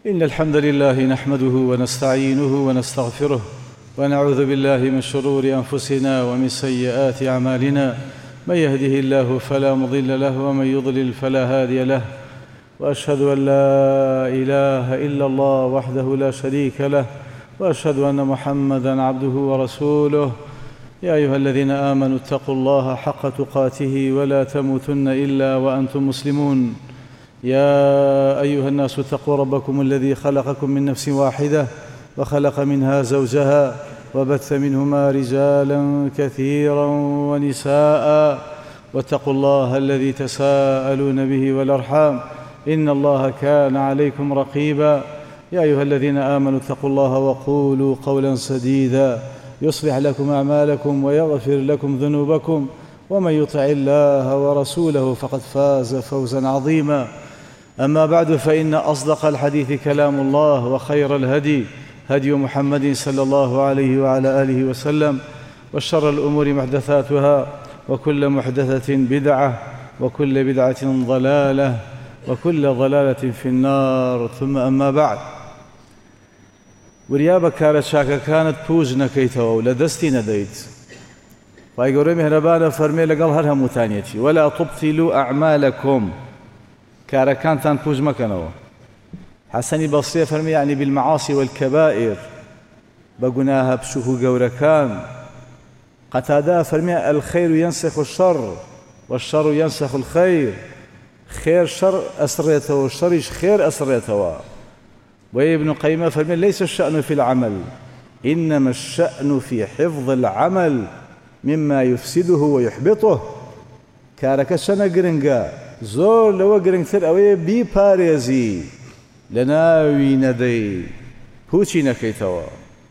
إن الحمد لله نحمده ونستعينه ونستغفره ونعوذ بالله من شرور أنفسنا ومن سيئات أعمالنا. من يهده الله فلا مضل له ومن يضلل فلا هادي له، وأشهد أن لا إله إلا الله وحده لا شريك له، وأشهد أن محمدًا عبده ورسوله. يا أيها الذين آمنوا اتقوا الله حق تقاته ولا تموتن إلا وأنتم مسلمون. يا أيها الناس اتقوا ربكم الذي خلقكم من نفس واحدة وخلق منها زوجها وبث منهما رجالا كثيرا ونساء، واتقوا الله الذي تساءلون به والأرحام إن الله كان عليكم رقيبا. يا أيها الذين آمنوا اتقوا الله وقولوا قولا سديدا يصلح لكم أعمالكم ويغفر لكم ذنوبكم، ومن يطع الله ورسوله فقد فاز فوزا عظيما. أما بعد، فإن أصدق الحديث كلام الله، وخير الهدي هدي محمد صلى الله عليه وعلى آله وسلم، وشر الأمور محدثاتها، وكل محدثة بدعة، وكل بدعة ضلالة، وكل ضلالة في النار. ثم أما بعد، وريابە کارە چاکەکانت پووز نەکەیتەوە و لە دەستی نەدەیت. خی گەورەی میهرەبانە فەرمێ لەگەڵ هەر هەمووتانیەتی وەلا تبطلوا ئەعمالەکم، کارەکانتان پووز مەکەنەوە. حەسەنی بەسریە فەرمێ یعنی بالمەعاصی والکەبائر، بە گوناهە بچووک و گەورەکان. قەتادە فەرمێ الخەیر ينسخ الشر والشر ينسخ الخير، خێر شەڕ ئەسڕێتەوە، شەڕیش خێر ئەسڕێتەوە. وابن قيمة فمن ليس الشأن في العمل إنما الشأن في حفظ العمل مما يفسده ويحبطه. كارك شنا گرنگا زور لو گرنگتر اوي بي پاريزي لناوي ندي هوچي نكيتوا.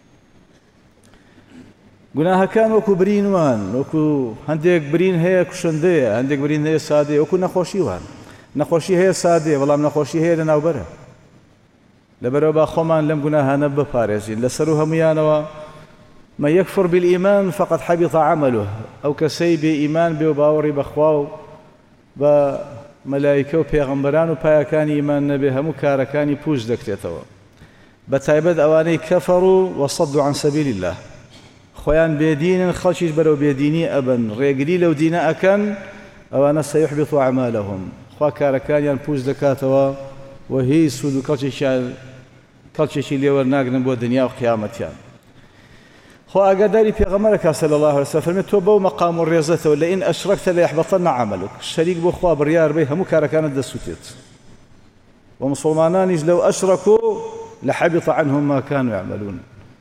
گناه كان وكو برينوان، وكو هنديك برين هي كشندية، هنديك برين هي سادية، وكو نخوشيوان. نخوشي هي سادية والله نخوشي هي لناوبره. لەبەرەوە با خۆمان لەم گوناهانە بپارێزین. لەسەر و هەمویانەوە من يكفر بالإيمان فقد حبط عمله، ئەو کەسەی بێ ئیمان بێ و باوەڕی بەخوا و بە مەلایکە و پێغەمبەران و پایەکانی ئیمان نەبێ، هەموو کارەکانی پووش دەکرێتەوە. بە تایبەت ئەوانەی کەفەڕ و وەصەدوا عن سەبیل الله، خۆیان بێدینن، خەڵکیش بەرەو بێدینی ئەبن، ڕێگری لەو دینە ئەکەن، ئەوانە سەیحبط ئەعمالەهم، خوا کارەکانیان پووش دەکاتەوە و هیچ سوود و کەڵکێکی لێوە ناگرن بۆ دنیا و قیامەتیان. خۆ ئاگاداری پێغەمبەرەکە صلی الله علیه وسلم فەرمێ تۆ بەو مەقام و ڕێزەتەوە لئین ئەشرەکتە لەیحبەطەن عەمەلوک، شەریک بۆ خوا بڕیار بێ هەموو کارەکانت دەسووتێت. و مسلمانانیش لەو ئەشرەکوا لەحەبیط عنهم ما كانوا يعملون.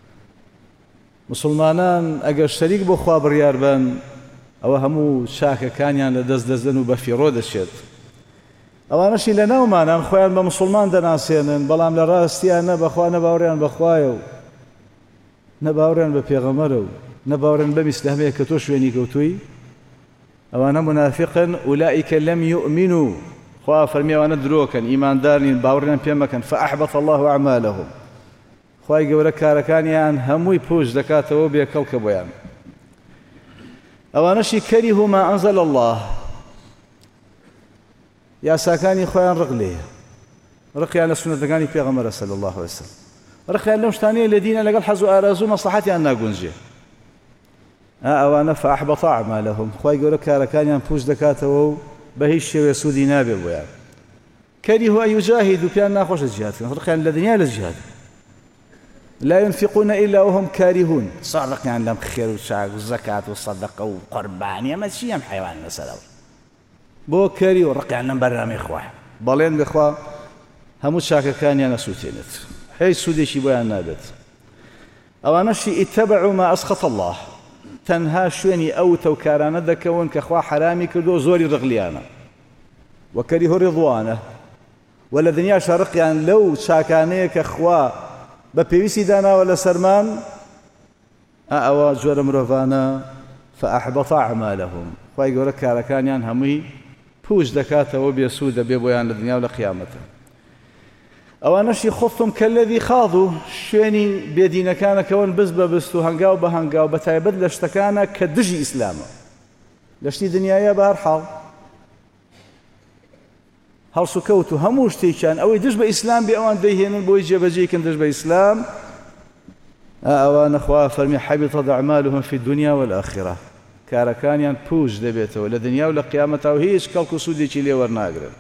مسلمانان ئەگەر شەریک بۆ خوا بڕیار بن، ئەوە هەموو چاکەکانیان لەدەست دەدەن و بە فیڕۆ دەچێت. ئەوانەشی لە ناومانان خۆیان بە مسلمان دەناسێنن، بەڵام لە ڕاستیان نە بەخوا نەباوەڕیان بەخوایە و نەباوەڕیان بە پێغەمبەرە و نەباوەڕیان بە ئیسلامەیە کە تۆ شوێنی کەوتووی، ئەوانە منافقن. ئولئیکە لەم یؤمنوا، خوا فەرمی ئەوانە درۆکن، ئیماندار نین، باوەڕیان پێ مەکەن. فأحبط الله أعمالهم، خوای گەورە کارەکانیان هەمووی پووش دەکاتەوە بێکەڵکە بۆیان. ئەوانەشی کەریهوا ما ئەنزەل الله، یاساکانی خۆیان ڕق لێیە، ڕقیان لە سونەتەکانی پێغەمبەرە صلی الله علیه وسلم، ڕقیان لەم شتانەیە لە دینە لەگەڵ حەز و ئارەزوو مەسلحەتیان ناگونجێ. ئەوانە فأحبط أعمالهم، خوای گەورە کارەکانیان پووش دەکاتەوە و بە هیچ شێوێ سوودی نابێ بۆیان. کەریهوا ئەن یوجاهیدوا، پێیان ناخۆشە جیهاد بکەن، ڕقیان لە دنیا لە جیهاد. لا ينفقون إلا وهم كارهون، ڕقیان لەم خێر و چاک و زەکات و سەدەقە و قوربانی ئەمە چی ئەم حەیوان لەسەرەوە بۆ کەری و ڕقیان لەم بەرنامەی خوا بەڵێن بخوا هەموو چاکەکانیان ئەسووتێنێت، هیچ سوودێکی بۆیان نابێت. ئەوانەشی ئیتەبعوا ما ئەسخەط الله، تەنها شوێنی ئەو تەوکارانە دەکەون کە خوا حرامی کردو زۆری ڕقلیانە. وەکەریهوا ڕضوانە، و لە دنیاشە ڕقیان لەو چاکانەیە کە خوا بە پێویستی داناوە لە سەرمان، ئەوە جۆرە مرۆڤانە فأحبط أعمالهم، خوای گەورە کارەکانیان هەمووی پووش دەکاتەوە بێسوود دەبێ بۆیان لە دنیا و لە قیامەتە. ئەوانەشی خفتم کەلەذی خاضوا، شوێنی بێدینەکانەکەون بز بە بست و هەنگاو بە هەنگاو، بە تایبەت لە شتەکانە کە دژی ئیسلامە، لە شتی دنیایە بە هەر حاڵ. هەڵس و کەوت و هەموو شتێکیان ئەوەی دژ بە ئیسلام بێ ئەوان دەیهێنن بۆی جێبەجێکن دژ بە ئیسلام ئەوانە خوا فەرمی حەبیطەت ئەعمالهم فی الدنیا والآخرة کارەکانیان پوچ دەبێتەوە لە دنیا و لە قیامەتەوە هیچ کەڵک و سوودێکی لێ وەرناگرن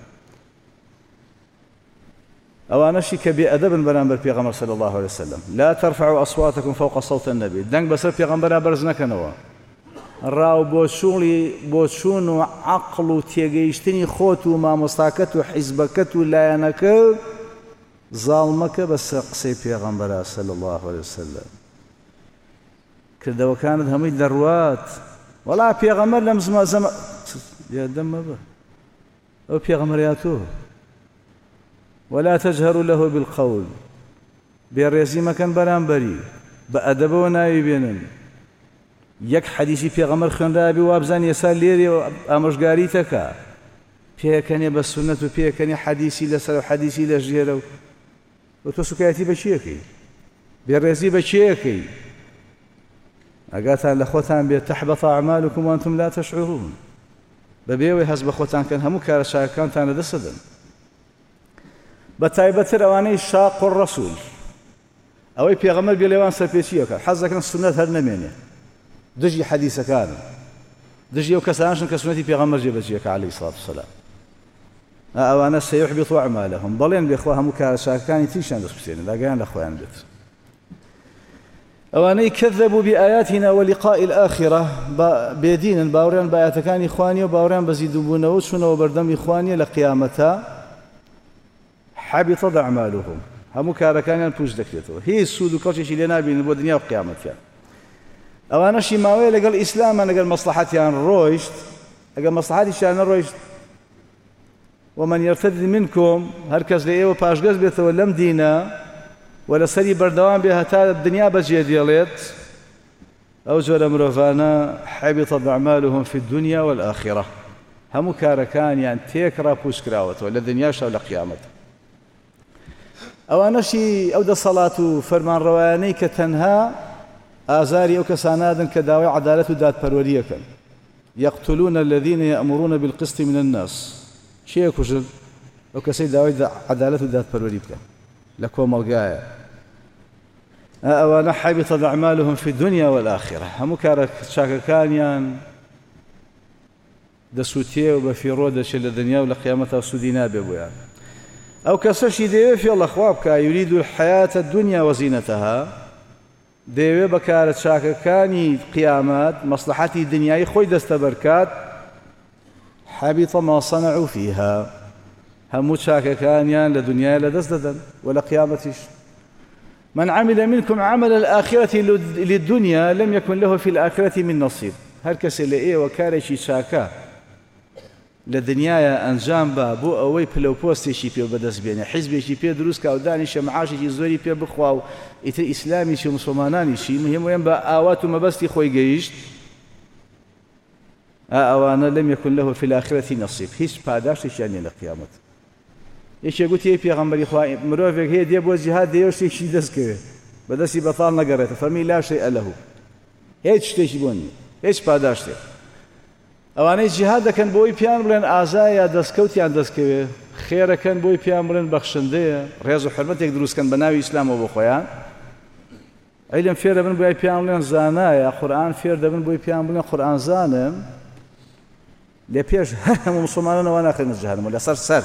ئەوانەشی کە بێئەدەبن بەرامبەر پێغەمبەر صلی الله عليه وسلم لا ترفعوا أصواتكم فوق صوت النبي دەنگ بەسەر پێغەمبەرا بەرز نەکەنەوە ڕاو بۆ چوون و عەقڵ و تێگەیشتنی خۆت و مامۆستاکەت و حیزبەکەت و لایەنەکە زاڵ مەکە بەسەر قسەی پێغەمبەرا صلی الله عليه وسلم کردەوەکانت هەمووی دەڕوات وەڵا پێغەمبەر لەم زەمە دەم مەبە ئەو پێغەمبەریا تۆ ولا تجهروا له بالقول بێڕێزی مەکەن بەرامبەری بە ئەدەبەوە ناوی بێنن یەک حەدیسی پێغەمبەر خوێندرابی وابزانانی ئێستا لێرێ ئامۆژگاری تەکا پێکەنێ بە سونەت و پێکەنێ حەدیسی لەسەر و حەدیسی لە ژێرە و تۆ سوکایەتی بە چیەکەی بێڕێزی بە چیەکەی ئەگاتان لە خۆتان بێت تەحبەط ئەعمالکم وأنتم لا تشعرون بەبێەوەی هەست بە خۆتان کەن هەموو کارە چاکەکانتان لەدەستدەن بە تایبەتر ئەوانەی شاق الرەسوول ئەوەی پێغەمبەر بێ لێوان سەرپێچیەکە حەز دەکەن سونەت هەر نەمێنێ دژی حەدیسەکانن دژی ئەو کەسانشن کە سونەتی پێغەمبەر جێبەجێکە عەلەیهی سڵات وسەلام ئەوانە سەیحبیط ئەعمالهم بەڵێن بێخوا هەموو کارە چاکەکانی تریشیان دەستپسێنن داگیان لە خۆیان بێت ئەوانەی کەذەبوا بآیاتنا ولقاء الآخرة بێدینن باوەڕیان بە ئاەتەکانی خوانیە و باوەڕیان بە زیندووبوونەوە و چوونەوە بەردەمی خوانیە لە قیامەتە حەبیطەت ئەعمالهم هەموو کارەکانیان پوچ دەکرێتەوە هیچ سوود و کەڵکێکی لێ نابینن بۆ دنیا و قیامەتیان ئەوانەشی ماوەیە لەگەڵ ئیسلامە لەگەڵ مەسلحەتیان ڕۆیشت ئەگەر مەسلحەتیشیان نەڕۆیشت ومن يرتد منكم هەر کەس لە ئێوە پاشگەز بێتەوە لەم دینە و لەسەری بەردەوام بێ هەتا دنیا بەجێ دێڵێت ئەو جۆرە مرۆڤانە حەبیطەت ئەعمالهم في الدنيا والآخرة هەموو کارەکانیان تێکڕا پوچ کراوەتەوە لە دنیاشە و لە قیامەت ئەوانەشی ئەو دەسەڵات و فەرمانڕەوایانەی کە تەنها ئازاری ئەو کەسانادن کە داوای عەدالەت و دادپەروەریەکەن يقتلون الذين يأمرون بالقسط من الناس چیە کوژن ئەو کەسەی داوای عەدالەت و دادپەروەری بکەن لە کۆمەڵگایە ئەوانە حەبیطەت ئەعمالهم في الدنيا والآخرة هەموو کارە چاکەکانیان دەسووتێ و بە فیڕۆ دەچێت لە دنیا و لە قیامەتەوە سوودی نابێ بۆیان ئەو کەسەشی دەیەوێت فێڵە خوا بکە یورید الحیاة الدنيا وزینەتەها دەیەوێت بە کارە چاکەکانی قیامەت مەسلحەتی دنیای خۆی دەستە بەرکات حەبیط ما صنعوا فيها هەموو چاکەکانیان لە دنیای لەدەست دەدەن و لە قیامەتیش من عمل منكم عمل الآخرة للدنيا لم يكن له في الآخرة من نصيب هەر کەسێ لە ئێوە کارێکی چاکە لە دنیایە ئەنجام بە بۆ ئەوەی پلەپۆستێکی پێ بەدەست بێنێ حیزبێکی پێ دروست کە و دانیشە معاشێکی زۆری پێ بخوا و ئیتر ئیسلامیشی و مسلمانانیشی مهمەیە بە ئاوات و مەبەستی خۆی گەیشت ئەوانە لم يكن له في الآخرة نصيب هیچ پاداشتێکیان نیە لە قیامەت یەکێ گوتی پێغەمبەری خوا مرۆڤێک هەیە دێ بۆ جیهاد دەیەوە شتێکی دەستکەوێت بەدەستی بەتاڵ نەگەڕێتە فەرمی لا شەیئە لەه هیچ شتێکی بۆ نیە هیچ پاداشتێک ئەوانەی جیهاد دەکەن بۆی پیان بڵێن ئازایە دەستکەوتیان دەستکەوێ خێرەکەن بۆی پیان بڵێن بەخشندەیە ڕێز و حرمەتێک دروستکەن بە ناوی ئیسلامەوە بۆ خۆیان عیلم فێر دەبن بۆی پیان بڵێن زانایە قورئان فێر دەبن بۆی پیان بڵێن قورئان زانم لێ پێش هەموو مسلمانانەوە ناخێنە جەهەنەمەوە لەسەر سەر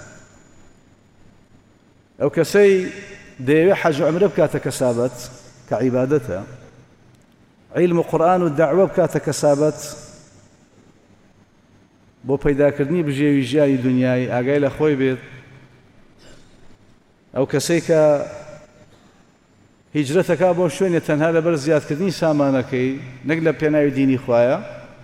ئەو کەسەی دەیەوێت حەج و عومرە بکاتە کەسابەت کە عیبادەتە عیلم و قورئان و دەعوە بکاتە کەسابەت بۆ پەیداکردنی بژێوی ژیانی دنیای ئاگای لە خۆی بێت ئەو کەسەی کە هیجرەتەکە بۆ شوێنێ تەنها لەبەر زیادکردنی سامانەکەی نەک لە پێناوی دینی خوایە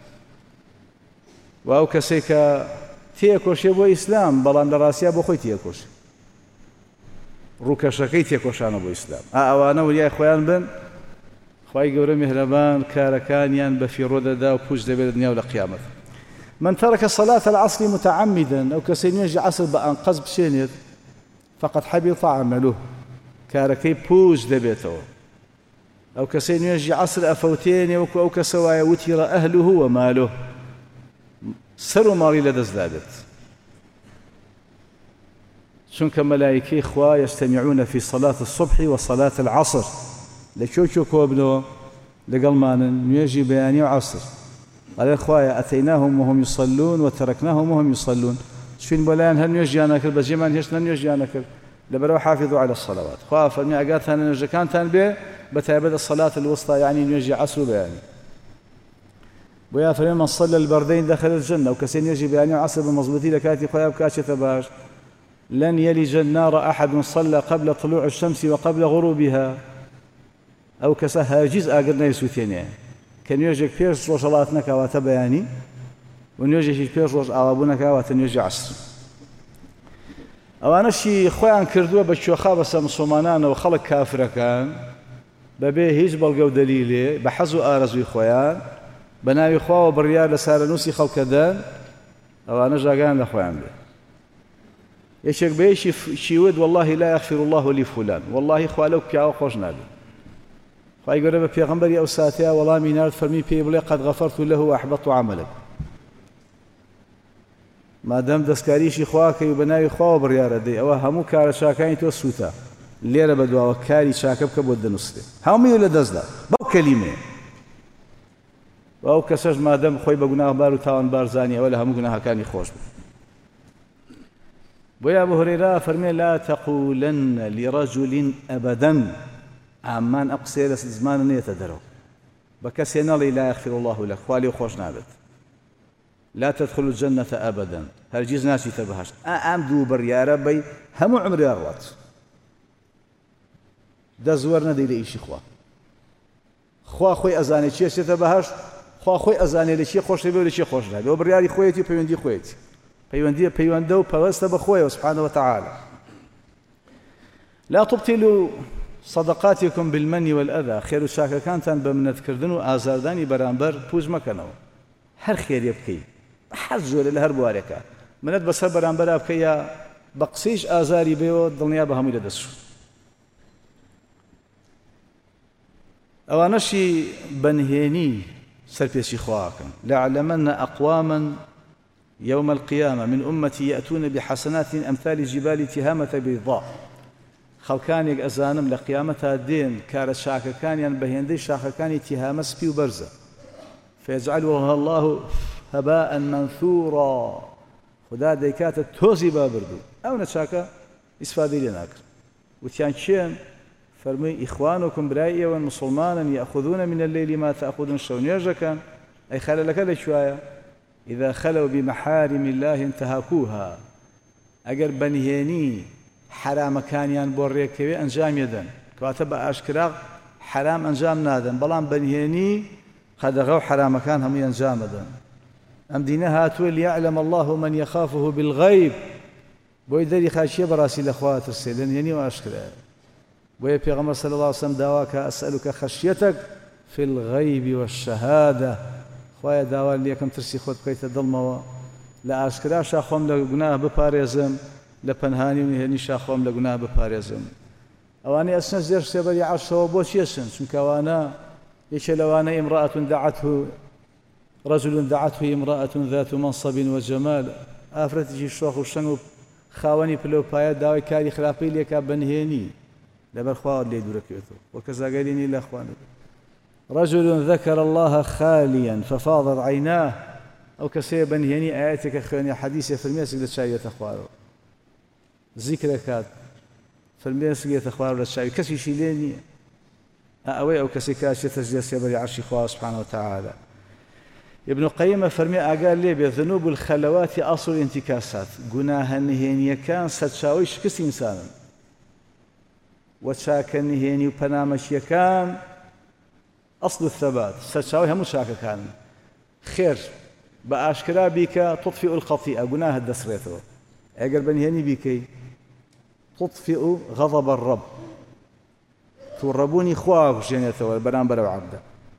و ئەو کەسەی کە تێکۆشێ بۆ ئیسلام بەڵام لە ڕاستیا بۆ خۆی تێکۆشێ ڕووکەشەکەی تێکۆشانە بۆ ئیسلام ئەوانە وریای خۆیان بن خوای گەورە میهرەبان کارەکانیان بە فیڕۆ دەدا و پوچ دەبێت لە دنیا و لە قیامەت من ترك صلاة العصر متعمدا أو كسينيجي عصر بأنقذ بشينيت فقد حبط عمله كاركي بوج دبيته أو كسينيجي عصر أفوتين أو كسوايا وتر أهله وماله سر ماري لدزدادت چونکە مەلایکەی خوا يستمعون في صلاة الصبح وصلاة العصر لشو كوبنو لقلمان نيجي بياني وعصر قال إخوايا أتيناهم وهم يصلون وتركناهم وهم يصلون شفين بولان هل نيجي أنا كل بجيمان هيش نيجي أنا كل لبرو حافظوا على الصلوات خوا فرمي أقات أنا نيجي كان تنبيه بتعبد الصلاة الوسطى يعني نيجي عصر بياني ويا فرمي من صلى البردين دخل الجنة وكسين يجي بياني وعصر بمضبوطي لكاتي خويا بكاشة باش لن يلج النار أحد صلى قبل طلوع الشمس وقبل غروبها أو كسها جزء قلنا يسوتيني كان يوجد بيرس روش الله نكوات بياني ونيوجد بيرس روش أوابونا كوات نيوجد عصر أو أنا شي خوان كردوا بشوخا بس مسلمانان وخلق كافر كان ببيه هيج بلقوا دليلي بحزوا آرزوا خوان بناوي خوا وبريار لسار نوسي خلق دان أو أنا جاقان لخوان به يشك بيش شيود والله لا يغفر الله لفلان والله خوالوك يا خوش نابي فايقول في غنبري أو ساتيا والله مينار فرمي بيبلي قد غفرت له وأحبطت عملك ما دام دسكاريشي خواك يبناي خوا بريارة دي أو همو كار شاكاين توسوتا اللي بدوا وكاري شاكب كبود نصلي هم يولا دزلا بو كلمة أو كسج ما دام خوي بقناه بارو تاون بارزاني ولا هم قناها كان يخوش ويا أبو هريرة فرمي لا تقولن لرجل أبدا عمان أقصي زمان يتدرو بكسينا لي لا يغفر الله لك خوالي وخوش نابت لا تدخل الجنة أبدا هرجيز ناسي تبهش أم دوبر يا ربي هم عمري أغلط ده زورنا دي لإيشي خوا خوي أزاني شيء تبهش خوا خوي أزاني لشي خوش نبي ولشي خوش نبي وبرياري خويتي بيوندي خويتي بيوندو وبوست بخويه سبحانه وتعالى لا تبطلوا صدقاتكم بالمن والأذى خير الشاكر كانت بمن ذكردن آزارداني برانبر بوز مكانه هر خير يبكي حزوا للهرب واركا منت بسر برانبر أبكي بقسيش آزاري بيو ضلنيا بهم إلى دسو أوانشي بنهيني سربيسي خواكم لعلمن أقواما يوم القيامة من أمتي يأتون بحسنات أمثال جبال تهامة بيضاء خلقانيك أزانم لقيامتها الدين كار شاكر كان ينبهيندي شاكر كان تهامة سبي وبرزة فيجعلها الله هباء منثورا خدا ديكات توزي بابردو أو نتشاكا إسفادي لناكر وتيانشين فرمي إخوانكم برائية والمسلمان يأخذون من الليل ما تأخذون الشونيرجا كان أي خلال لك لشوايا إذا خلوا بمحارم الله انتهكوها أجر بنهيني حرام كانيان بوريكوي أنجام يدن كاتب أشكراق حرام أنجام نادن بلان بنهيني خدغوا حرام كان هم أنجام دن أم دينها تول يعلم الله من يخافه بالغيب بويدري خاشية براسي الأخوات السيلين يعني وأشكراق ويا پیغمبر صلى الله عليه وسلم دعواك أسألك خشيتك في الغيب والشهادة خويا داوا ليكم ترسي خود بكيت ظلموا لا أشكرا شاخوم لجناه بباريزم لبنهاني ونهني شاخوم لجناه بباريزم أواني أسنى زير سبري عشرة وبوش يسن شنكوانا يشلوانا امرأة دعته رجل دعته امرأة ذات منصب وجمال أفرتجي الشوخ والشنو خاوني بلو بايا داوي كاري خلافي ليك بنهيني لبر خوار لي دركيتو وكذا قاليني لا اخوان رجل ذكر الله خاليا ففاضت عيناه او كسي بنهيني اياتك اخواني حديث في المسجد للشاي تخوارو ذكرك في المسجد تخوارو للشاي كسي شيليني اوي او كسي كاشي تسجيل سبري عرشي خواه سبحانه وتعالى ابن القيم فرمي قال لي بذنوب الخلوات اصل الانتكاسات جناها نهيني كان ستشاويش كس انسانا وشاكن هيني وبنامش يكان أصل الثبات ستشاوي هم شاكا كان خير بأشكرا بك تطفئ الخطيئة قناها الدسريته أقل بنهيني بك تطفئ غضب الرب توربوني خواه جنيته والبنام برو عبده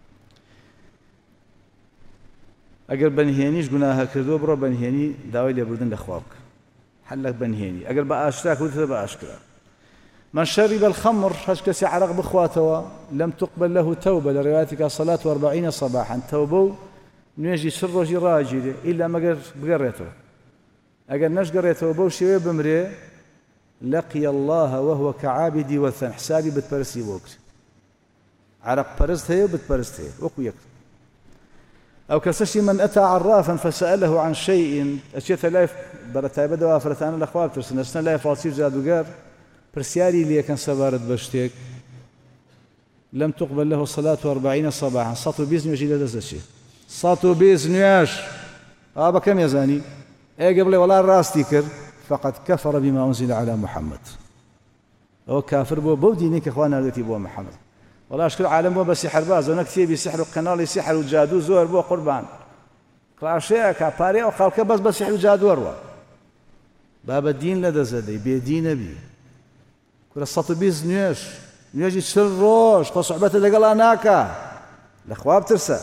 أقل بنهينيش قناها كردو برو بنهيني داوي ليبردن لأخواك حلك بنهيني أقل بأشكراك ودث بأشكرا من شرب الخمر هشكسي عرق بخواته لم تقبل له توبة لروايتك صلاة 40 صباحا توبوا نيجي سر راجل إلا ما بقريته أقل نش قريته بوشي بمري لقي الله وهو كعابد وثن حسابي بتبرسي وقت عرق برست هي وبتبرست هي وكو يكتب أو كسشي من أتى عرافا فسأله عن شيء أشياء ثلاث برتاي بدوا فرتان الأخوات ترسنسنا لا فالسيف زادوغار برسياري لي كان سبارد بشتيك لم تقبل له صلاة 40 صباحا سطو بيز نيوش إلى دزشي سطو بيز نيوش أبا كم يزاني قبل ولا راستي كر فقد كفر بما أنزل على محمد هو كافر بو دينك إخوانا التي بو محمد والله أشكر عالم بو بس سحر باز ونكتي بسحر وقنال سحر وجادو زور بو قربان كلاشيا كاباري وخالك بس سحر وجادو وروا باب الدين لدى زدي بيدين بي كل سطو بيز نيوش نيجي تسروش فصحبته لقال أناكا الأخواب ترسى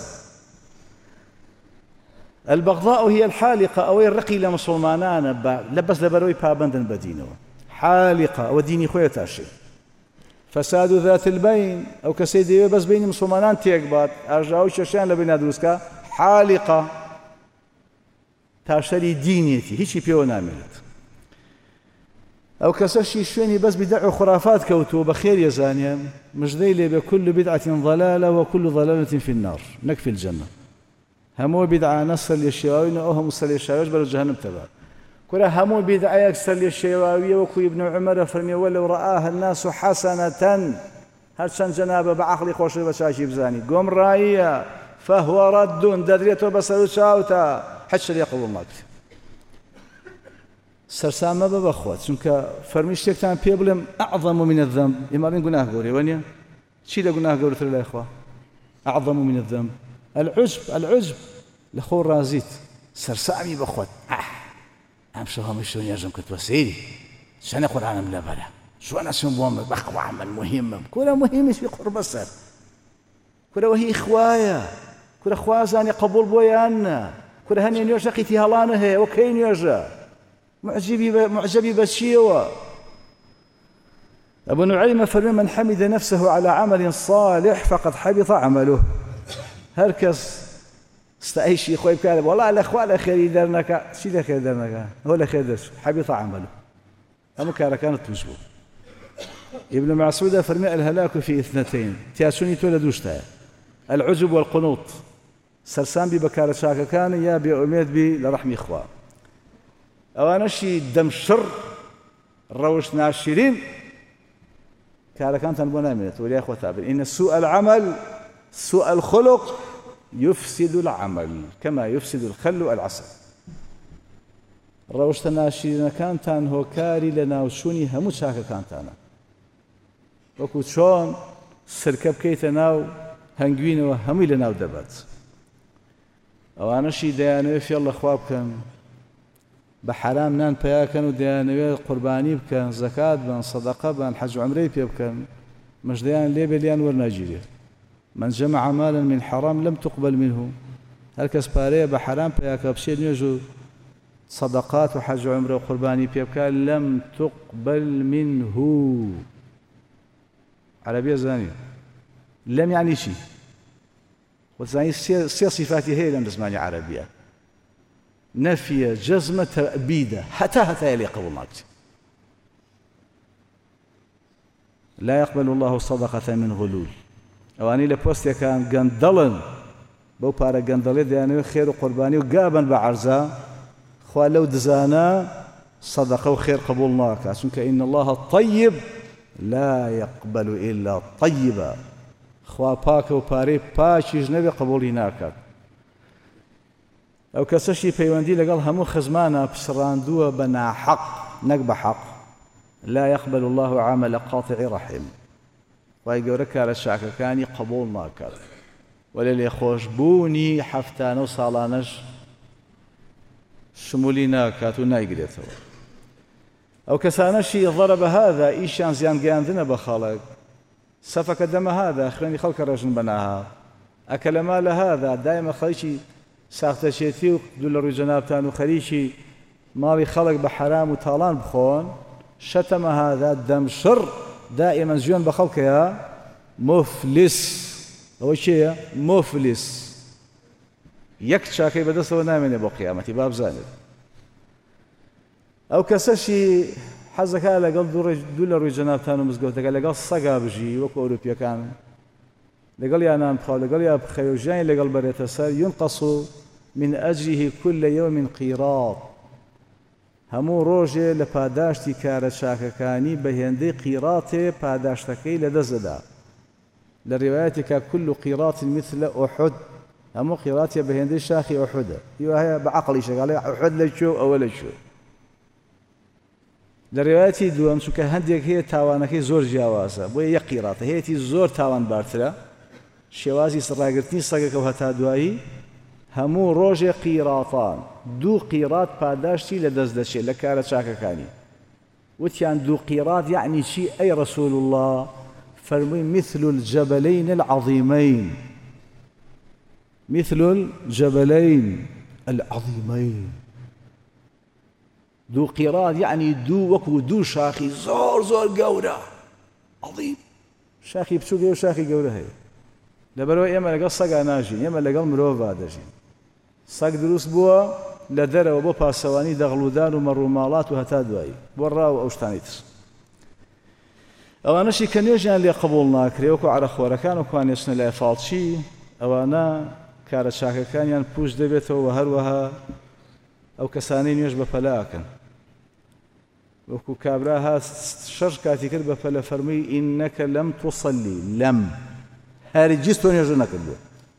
البغضاء هي الحالقة أو الرقي لمسلمانان لبس لبروي بابندن بدينه حالقة أو ديني خوية تاشي فساد ذات البين أو كسيدي بس بين مسلمانان تيكبات أرجعوا شاشان لبين دروسكا حالقة تاشري دينيتي هيشي بيو ناملت أو كسشي شويني بس بدع خرافات كوتو بخير يا زانيا مش ذيلي بكل بدعة ضلالة وكل ضلالة في النار نكفي الجنة همو بدعة نصر للشيواوي أو هم صلي الشيواوي بل جهنم تبع كلها همو بدعة يكسر للشيواوي وكو ابن عمر فرمي ولو رآها الناس حسنة هرشان جنابه بعقلي خوش بشاشي بزاني قوم رأيها فهو رد دادريته بسرو شاوتا حتى يقول الله سرسامة ببخوات چونکە فەرمیشتێکتان پێ بڵێم أعظم من الذنب ئێمە بڵێن گوناه گەورەیە وانە چی لە گوناه گەورەتر لای خوا أعظم من الذنب العجب لخۆ ڕازیت سەرسامی بخوات ئەم شەو هەمووی شەو نیازم کردووە سەیری چەنە قورئانم لەبەرە شوانە چۆن بۆم بەخوا من مهمم کورە مهمیشی قوربە سەر کورەوە هی خوایە کورە خوا زانێ قبوڵ بۆ یاننا کورە هەنێ نوێژە قیتی هەڵانە هەیە وەکەی نوێژە معجبي بشيوة أبو نعيم فرمي من حمد نفسه على عمل صالح فقد حبط عمله هركس استعيشي خوي بكالب والله الأخوة لا خير يدرنك شي لا خير يدرنك هو لا خير درس حبط عمله أما كانت تجبو ابن مسعود فرمي الهلاك في اثنتين تياسوني تولدوشتا العجب والقنوط سرسان ببكارة شاكا كان يا بأميد بي لرحمي إخوة ئەوانەشی دەمشڕ ڕەوش ناشرین کارەکانتان بۆ نامێنێت وەلای خۆ تابن إن سوء العمل سوء الخلق يفسد العمل كما يفسد الخل العسل ڕەوشتە ناشرینەکانتان هۆکاری لە ناوچوونی هەموو چاکەکانتانە وەکو چۆن سرکە بکەیتە ناو هەنگوینەوە هەمووی لە ناو دەبات ئەوانەشی دەیانەوێت فێڵ لە خوا بکەن بحرام نان بياكن وديانوي قرباني بكن زكاة بن صدقة بن حج عمري بكن مجديان لي بليان ورناجيري من جمع مالا من حرام لم تقبل منه هل كسباريه بحرام بياك بشي نيجو صدقات وحج عمري وقرباني بكن لم تقبل منه عربية زانية لم يعني شيء وزاني صفاتي هي لم تسمعني عربية نفي جزمة تأبيدة حتى يليق بالله لا يقبل الله صدقة من غلول أواني لبوستيا كان قندلن بو بارا قندلي ديانوي خير وقرباني وقابا بعرزا خوا لو دزانا صدقة وخير قبولناك عشان إن الله الطيب لا يقبل إلا طيبا خوا باك وباري باشي جنبي قبوليناك أو كسشي بيواندي لقال همو خزمانا بسراندوه بنا حق نقب حق لا يقبل الله عمل قاطع رحم ويقولك على الشعك كاني قبول ناكر وللي خوش بوني حفتان وصالانش شمولي ناكات ونايقريته أو كسانشي ضرب هذا إيشان زيان قياندنا بخالق سفك دم هذا أخراني خلق الرجل بناها أكل مال هذا دائما خليشي ساختە شێتی و دوو لە ڕووی جەنابتان و خەریکی ماڵی خەڵک بە حرام و تاڵان بخۆن شەتەمە هذا دەمشڕ دائما ژیان بە خەڵکەیە مفلس ئەوە چێیە مفلس یەک چاکەی بەدەستەوە نامێنێ بۆ قیامەتی با بزانێت ئەو کەسەشی حەزەکە لەگەڵ دوو لە ڕووی جەنابتان و مزگەوتەکە لەگەڵ سەگا بژی وەکو ئەوروپیەکان لەگەڵ یانان بخاو لەگەڵ یا بخەوێ و ژیانی لەگەڵ بەرێتە سەر ينقص من أجره كل يوم قيراط هەموو ڕۆژێ لە پاداشتی کارە چاکەکانی بە هێندەی قیڕاتێ پاداشتەکەی لەدەستدەدا لە ڕێوایەتێکە كل قيراط مثل أحد هەموو قیڕاتێ بە هێندەی شاخی ئوحودە هیوایە بە عەقڵی شەگاڵێ ئوحود لەکوێ ئەوە لەکوێ لە ڕێوایەتی دووەم چونکە هەندێک هەیە تاوانەکەی زۆر جیاوازە بۆیە یەک قیڕاتە هەیەی زۆر تاوان بارترە شێوازی سڕاگرتنی سەگەکە و هەتا دوایی هەموو ڕۆژێ قیڕاتان دوو قیڕات پاداشتی لەدەست دەچێت لە کارە چاکەکانی وتیان دوو قیڕات یعنی چی ئەی ڕەسوول الله فەرمووی مثل الجبلين العظيمين مثل الجبلين العظيمين دوو قیڕات یعنی دوو وەکو دوو شاخی زۆر زۆر گەورە عظیم شاخی بچووکە و شاخی گەورە هەیە لەبەرەوە ئێمە لەگەڵ سەگا ناژین ئێمە لەگەڵ مرۆڤ دەژین سەگ دروست بووە لە دەرەوە بۆ پاسەوانی دەغڵودان و مەڕووماڵات و هەتا دوایی بۆ ڕاو ئەو شتانی تر ئەوانەشی کە نوێژیان لێ قبوڵ ناکرێ وەکو عەرەخۆرەکان و کوانێچنە لای فاڵچی ئەوانە کارە چاکەکانیان پوش دەبێتەوە و هەروەها ئەو کەسانەی نوێژ بە پەلاکەن وەکو کابرا هات شەش کاتی کرد بە پەلە فەرمووی ئینەکە لەم توصەلی لەم هەرگیز تۆ نوێژ نەکردووە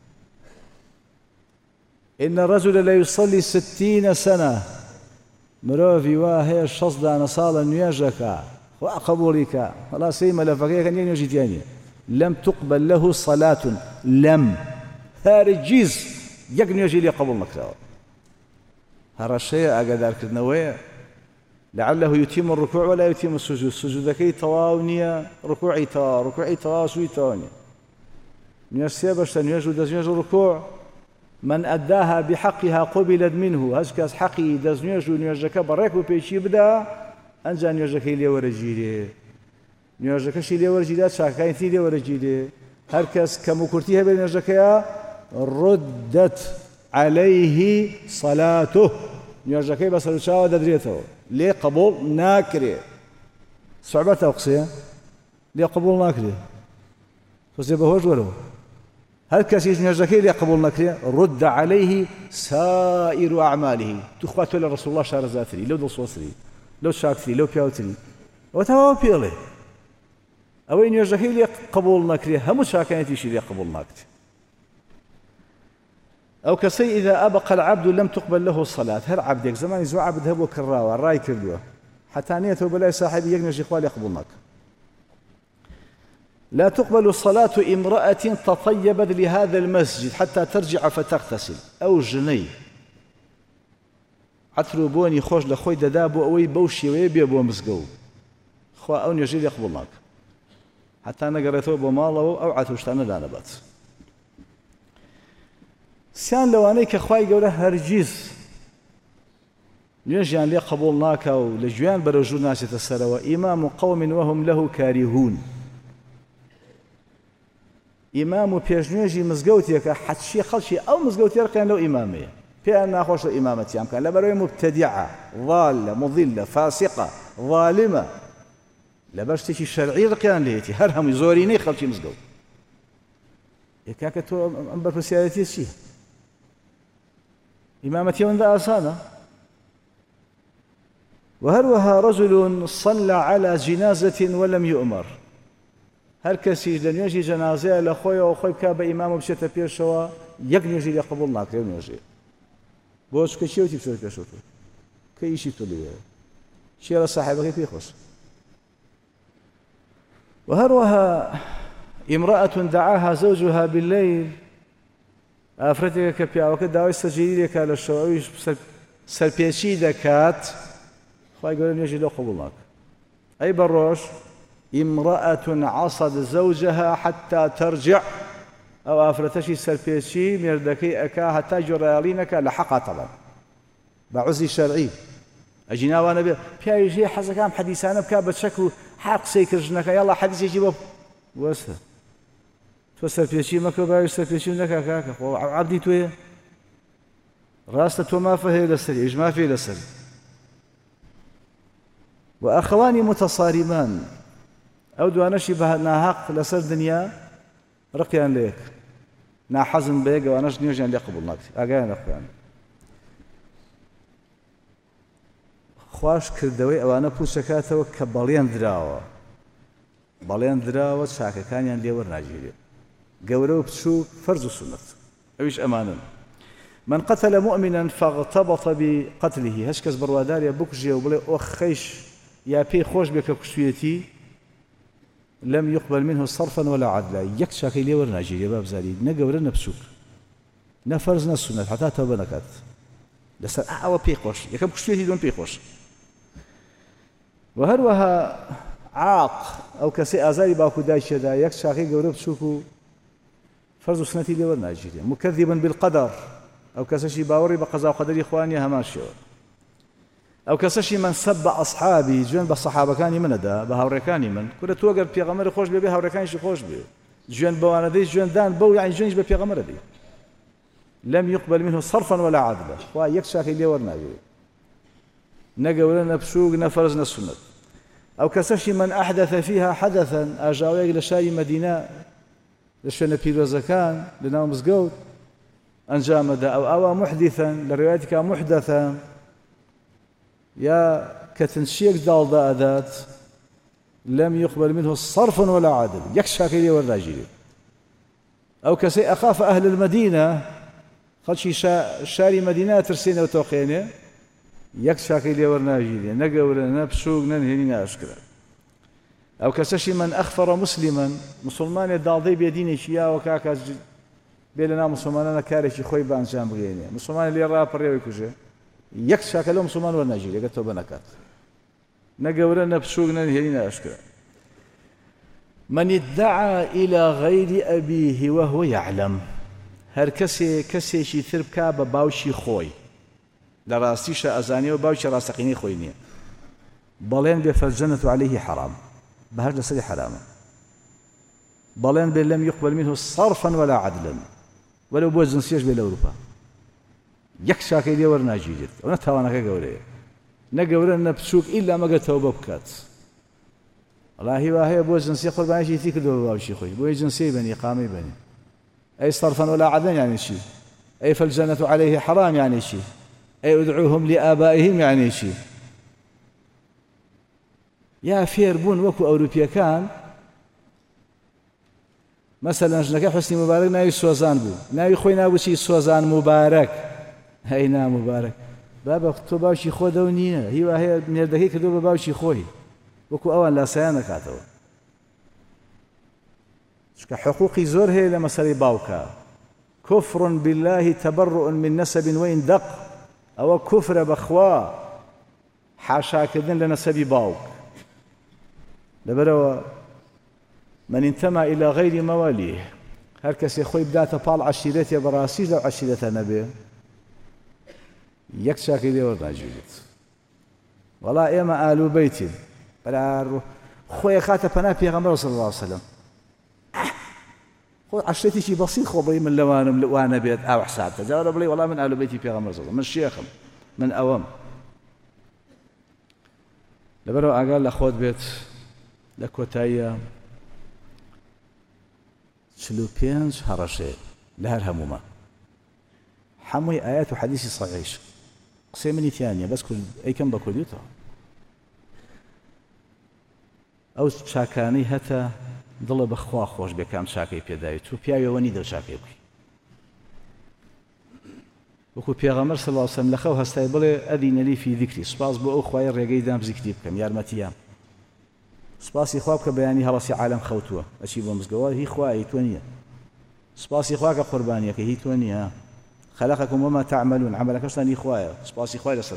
إن الرجل لا يصلي 60 سنة مرۆڤی وا هەیە 60 ساڵە نوێژەکە خوا قبوڵیکە وەڵا سەی مەلەفەکەی کە نوێژی تیانە لم تقبل له صلاة لم هەرگیز یەک نوێژی لێ قبوڵ نەکراوە هەڕەشەیە ئاگادارکردنەوەیە لعله يتم الركوع ولا يتم السجود سجودەکەی تەواو نییە ڕکوعی تەواو ڕکوعی تەواو سوی تەواو نییە نوێژ سێ بەشتە نوێژ و دەستنوێژ و ڕکوع من أداها بحقها قبلت منه هەچ کەس حەقی دەستنوێژ و نوێژەکە بەڕێک و پێچی بدا ئەنجا نوێژەکەی لێ وەرەگیرێ نوێژەکەشی لێ وەرەگیرا چاکەکانی لێ وەرەگیرێ هەر کەس کەم و کورتی هەبێت نوێژەکەیە ردت عليه صلاته نوێژەکەی بەسەر و چاوە دەدرێتەوە لێ قبوڵ ناکرێ سوعبەتە ئەو قسەیە لێ قبوڵ ناکرێ تۆزێ بەهۆش وەرەوە هەر کەسیش نوێژەکەی لێ قبوڵ نەکرێ رد عليه سائر أعماله توخوا تۆ لە ڕەسوڵ الله شارەزاتری لەو دڵسۆزتری لەو چاکتری لەو پیاوتری ئەوە تەواو پێڵێ ئەوەی نوێژەکەی لێ قبوڵ نەکرێ هەموو چاکانێتیشی لێ قبوڵ ناکرێ أو كسي إذا أبق العبد لم تقبل له الصلاة هر عبدك زمان زو عبد هبو كراوة راي كردوه حتى نيته بلاي صاحبي يقنج إخوالي يقبلناك لا تقبل الصلاة امرأة تطيبت لهذا المسجد حتى ترجع فتغتسل أو جني عطرو بوني خوش لخوي ددابو أوي بوشي ويبي أبو مسقو خوا أو نجيل يقبلناك حتى نقرأتو بماله أو عطوشتانا دانبات سیان لەوانەی کە خوای گەورە هەرگیز نوێژیان لێ قبوڵ ناکا و لە گوێیان بەرەو ژوور ناچێتە سەرەوە ئیمام قەوم وهم له کاریهون ئیمام و پێشنوێژی مزگەوتێکە حەچی خەڵکی ئەو مزگەوتێ ڕقیان لەو ئیمامەیە پێیان ناخۆشە ئیمامەتیان بکەن لەبەرەوەی مبتەدیعە ضالە مضلە فاسقە ظالمە لەبەر شتێکی شەرعی ڕقیان لێیەتی هەر هەمووی زۆرینەی خەڵکی مزگەوت کاکە تۆ ئەم بەرپرسیارەتیە چییە إمامتي من ذا أسانا وهروها رجل صلى على جنازة ولم يؤمر هر كسي دنيجي جنازة لخويا وخوي بكا بإمام بشتا بيشوا يقنيجي لقبولنا كريم نيجي بوش كشيوتي بشوت بيشوتو كيشي تولي شيرا صاحبك بيخوش وهروها امرأة دعاها زوجها بالليل ئافرەتێکە کە پیاوەکە داوای سەرگیری لێکا لە شەوەویش سەرپێچی دەکات خوای گەورە نوێژی لەو قبوڵ ناکات ئەی بەڕۆژ امرأة عصت زوجها حتى ترجع ئەو ئافرەتەشی سەرپێچی مێردەکەی ئەکا هەتا گوێڕایەڵی نەکا لە حەقا تەڵەن بە عوزری شەرعی ئەجی ناوانە بێ پیاویژێ حەزەکەم حەدیسانە بکا بە چەک و حەق قسەی کردژنەکە یاڵا حەدیسێکی بۆ وەستە تۆ سەرپێچی مەکە باوی سەرپێچی نەکا کاکە خۆ عەبدی تۆیە ڕاستە تۆ مافە هەیە لەسەری ئیش مافی لەسەری وأخوان متصارمان أو دوانشي بها ناهق لسر دنيا رقيان ليك ناحزن بيك وانش نيوجان ليقبل ناكتي أقاين أخوان خواش كردوي أوانا بوسكاتو كباليان دراوة بەڵێن دراوە چاکەکانیان لێوە ناگیرێت گەورە و بچووک فەرز و سونەت ئەویش ئەمانن من قتل مؤمنا فاغتبط بقتله هەچ کەس بڕوادارێ بکوژێ و بڵێ ئۆ خەیش یا پێی خۆش بێ کە کوشتوێتی لم يقبل منه صرفا ولا عدلا یەک چاکەی لێوە ناگیرێ با بزانین نە گەورە نە بچووک نە فەرز نە سونەت حتا تەوبە نەکات لەسەر ئەوە پێی خۆش یەکەم کوشتوێتی دوم پێی خۆش وهروەها عاق أو كسي أزاري باكو دايشة دا يك شاقي قورب شوكو فرز سنتي لي ورناجيري مكذبا بالقدر أو كسشي باوري بقضاء وقدر إخواني هماشيو أو كسشي من سب أصحابي جوان بالصحابة كاني من دا بهاوريكاني من كل توقر بيغمر خوش بي بهاوريكاني شي خوش بي جوان بوانا دي جوان دان بو يعني جوانش بيغمر دي لم يقبل منه صرفا ولا عدلا ويك شاقي لي ورناجيري نقولنا بشوق نفرز نسنت أو كسشي من أحدث فيها حدثا أجاويق لشاي مدينة لشان بيروزكان لناو مزقود أنجامد أو محدثا لروايتك محدثا يا كتنشيك دال أذات لم يقبل منه صرف ولا عدل يكشى كيلي والراجل أو كسي أخاف أهل المدينة خدشي شاري مدينة ترسينة وتوقينة يكشى كيلي والراجل نقول نبسوق ننهينا أشكرا أو كسشي من أخفر مسلما مسلمان الدالضي بيديني شيا وكاكا بيلنا مسلمان كارشي خوي بانجام بغيني مسلمان اللي راب الريوي كوجه يكشى كلهم مسلمان والناجيل يقتو بنكات نقول نبسوق ننهينا أشكرا من ادعى إلى غير أبيه وهو يعلم هر كسي شي ثرب كابا باوشي خوي لراستيش أزاني وباوشي راستقيني خويني بلين بفالجنة عليه حرام بهذا لسري حراما بلين بل لم يقبل منه صرفا ولا عدلا ولو بوز نسيج بالأوروبا يكشى كيدي ورناجيجت ونتوانا كقولي نقولنا نبسوك إلا ما قلت توبة بكات الله وهي بوز نسي قربان شي تيك دو باوشي خوي بوز نسي بني قامي بني أي صرفا ولا عدلا يعني شيء أي فالجنة عليه حرام يعني شيء أي ادعوهم لآبائهم يعني شيء يا فيربون وكو أوروبيا كان مثلا جنك حسني مبارك ناوي سوزان بو ناوي خوي ناوي شي سوزان مبارك هينا مبارك بابا تو باوشي خو دونينا هي نردكي كدو باوشي خوي وكو أول لا سيانا كاتو شك حقوقي زور هي لمسالي باوكا كفر بالله تبرؤ من نسب وإن دق أو كفر بخوا حاشا كذن لنسب باوك لبروا من انتمى إلى غير مواليه هر كسي خوي بداته طال عشيرتي براسي لو عشيرته نبي يكشى كذي ورناجيت والله إما آل بيت بلا خوي خاطر بنا بيغمبر صلى الله عليه وسلم خو عشرتي شي بسيط خو بلي من لوانم وانا بيت او حسابته جاوب بلي والله من آل بيتي بيغمبر صلى الله عليه وسلم من شيخهم من أوام لبروا قال لأخوات بيت لكوتايا شلو بينش هرشي لها الهمومة حموي آيات وحديثي صحيح قسيمني ثانية بس كل أي كم بكوديتها أو شاكاني هتا ضل بخوا خوش بكام شاكي بيدايت وبياي وني دو شاكي بكي وكو بيغمر صلى الله عليه وسلم لخو هستاي بلي أذن لي في ذكري سباس بو أخوة الرقاي دام بذكري بكم يارمتيام سباسي خوابك بياني هرسي عالم خوتوه أشيبه مزقوال هي خواهي تونية سباسي خواك قربانيك هي تونية خلقكم وما تعملون عملك أصلا إخوائي سباسي إخوائي لسرك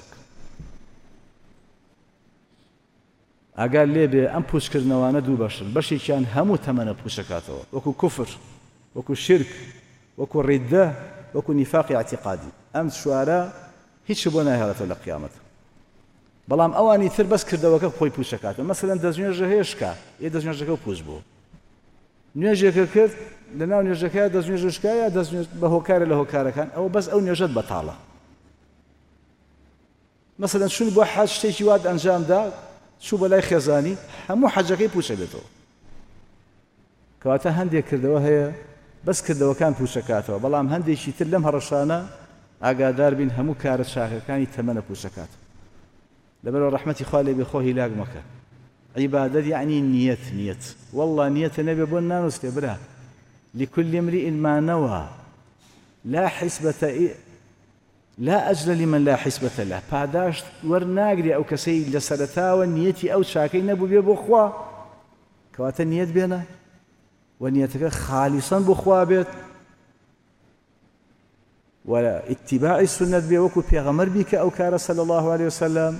أقال لي بأم بوشكرنوانا دو بشر بشي كان همو تمنى بوشكاته وكو كفر وكو شرك وكو ردة وكو نفاق اعتقادي أمس شوارا هيتش بونا هذا القيامة بلام أواني ثر بس كردوكا خوي بوشكاته مثلا دزنيجا هيشكا دزنيجا بوش بو نيجا كرد لنا نيجا دزنيجا شكايا دزنيجا بهوكار لهوكار كان أو بس أو نيجا بطالة مثلا شنو بواحد شتي واد أنجام دا چوو بەلای خێزانی هەموو حەجەکەی پوچە بێتەوە کەواتە هەندێک کردەوە هەیە بەس کردەوەکان پوچەکاتەوە بەڵام هەندێکی تر لەم هەڕەشانە ئاگادار بین هەموو کارە چاکەکانی تەمەنە پوچەکات لەبەرەوە ڕەحمەتی خوا لێ بێ خۆ هیلاک مەکە عیبادەت یعنی نیەت والله نیەتە نەبێ بۆ نانووسێ برا لكل امرئ ما نوى لا حسبة لا أجر لمن لا حسبة له پاداش وەرناگرێ ئەو کەسەی لە سەرەتاوە نیەتی ئەو چاکەی نەبوو بێ بۆ خوا کەواتە نیەت بێنە و نیەتەکە خالیسەن بۆ خوا بێت و ئیتیباعی سنەت بێ وەکو پێغەمبەر بی کە ئەو کارە صلی الله عليه وسلم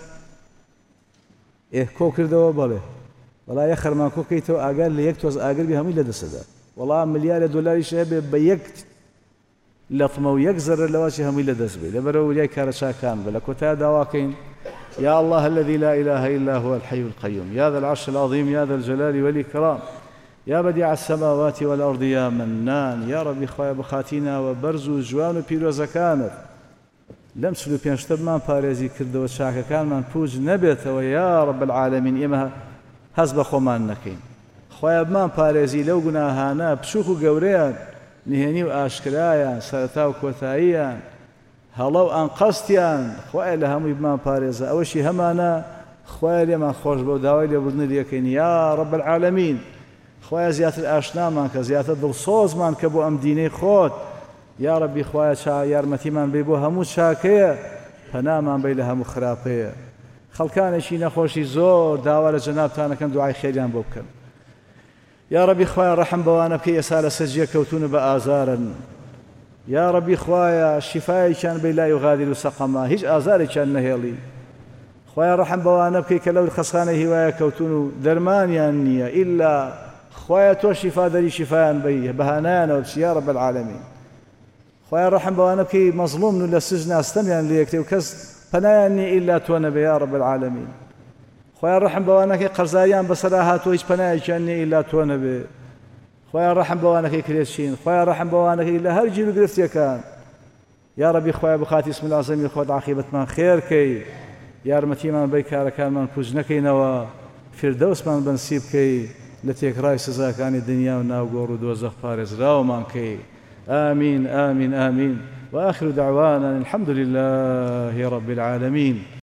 کۆ کردەوە بەڵێ وەڵا یە خەرمان کۆ بکەیتەوە ئاگار لە یەک تۆز ئاگر بێ هەمووی لەدەستەدا وەڵا ملیارە دۆلاریش هەبێ بە یەک لەفمە و یەک زەرر لەواشی هەمووی لەدەست بێ لەبەرەوە وریای کارە چاکان بە لە کۆتای داواکەین يا الله الذي لا إله إلا هو الحي القيوم يا ذا العرش العظيم يا ذا الجلال والإكرام يا بديع السماوات والأرض يا منان يا ربي خوايا بخاتينا وبرزو جوان وبيروزكانت لم سلو بينشتبمان باريزي كردو شاككان من بوج نبت ويا رب العالمين إما هزب خومان نكين خوايا بمان باريزي لو قناهانا بشوكو قوريان نهێنی و ئاشکرایان سەرەتا و کۆتاییان هەڵە و ئەنقەستیان خوای لە هەمووی بمان پارێزە ئەوەشی هەمانە خوای لێمان خۆش بە و داوای لێبوردنی لێکەین یا رب العالمین خوای زیاتر ئاشنامان کە زیاتر دڵسۆزمان کە بۆ ئەم دینەی خۆت یا ربی خوای یارمەتیمان بێ بۆ هەموو چاکەیە پەنامان بێ لە هەموو خراپەیە خەڵکانێکی نەخۆشی زۆر داوا لە جەنابتانەکەن دوعای خێریان بۆ بکەن يا ربي خوايا رحم بوانا بكي يسال سجيه كوتون بآزارا يا ربي خوايا شفاي كان بي لا يغادر سقما هيج آزاري كان نهيلي خوايا رحم بوانا بكي كلو الخسخانة هوايا كوتون درمان يانية إلا خوايا تو شفا دري شفاء بي بهانانا يا رب العالمين خوايا رحم بوانا بكي مظلوم ولا سجن استميان ليكتي وكز فناني إلا تونبي يا رب العالمين خويا رحم بوانك قرزايان بسراهات ويش بنايشاني إلا تونبي خويا رحم بوانك كريشين خويا رحم بوانك إلا هرجي بقرفتي كان يا ربي خويا بخاتي اسم العظيم يخوض عاقبة من خير كي يا رمتي من بيكار كان من فوجنكي نوا فردوس من بنسيب كي لتيك راي سزاكاني الدنيا وناوغور ودوزخ فارز راو من كي آمين آمين آمين وآخر دعوانا الحمد لله رب العالمين.